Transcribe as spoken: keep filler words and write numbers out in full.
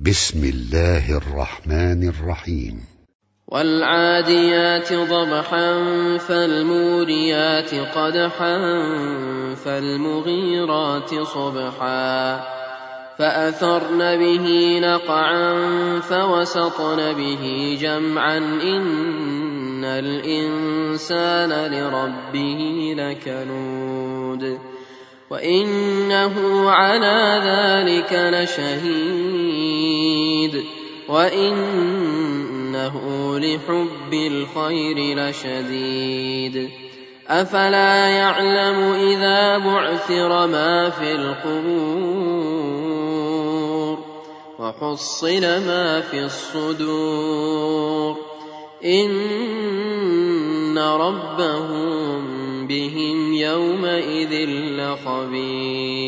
بسم الله الرحمن الرحيم. والعاديات ضبحا فالموريات قدحا فالمغيرات صبحا فأثرن به نقعا فوسطن به جمعا إن الإنسان لربه لكنود وإنه على ذلك لشهيد وإنه لحب الخير لشديد أفلا يعلم إذا بعثر ما في القبور وحصل ما في الصدور إن ربهم بهم يومئذ لخبير.